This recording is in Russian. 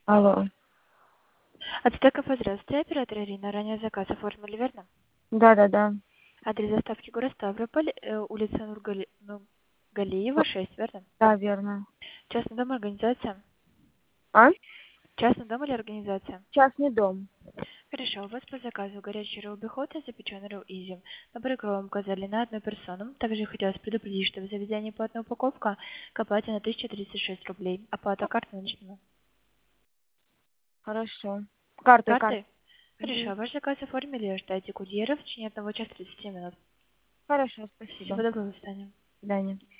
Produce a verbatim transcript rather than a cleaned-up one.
Алло. Ацтеков, здравствуйте, оператор Ирина. Ранее заказ оформили, верно? Да-да-да. Адрес доставки город Ставрополь, э, улица Нургали... Нургалиева, шесть, верно? Да, верно. Частный дом, организация? А? Частный дом или организация? Частный дом. Хорошо, у вас по заказу горячий ролл-бихот и запеченный ролл изи. На прикрою указали на одну персону. Также хотелось предупредить, что в заведении платная упаковка к оплате на тысяча тридцать шесть рублей. Оплата карты наличными. Хорошо. Картой, картой. Картой? Хорошо, ваш заказ оформили, ждайте курьера в течение одного часа тридцати минут. Хорошо, Всего спасибо. доброго, до свидания. До свидания.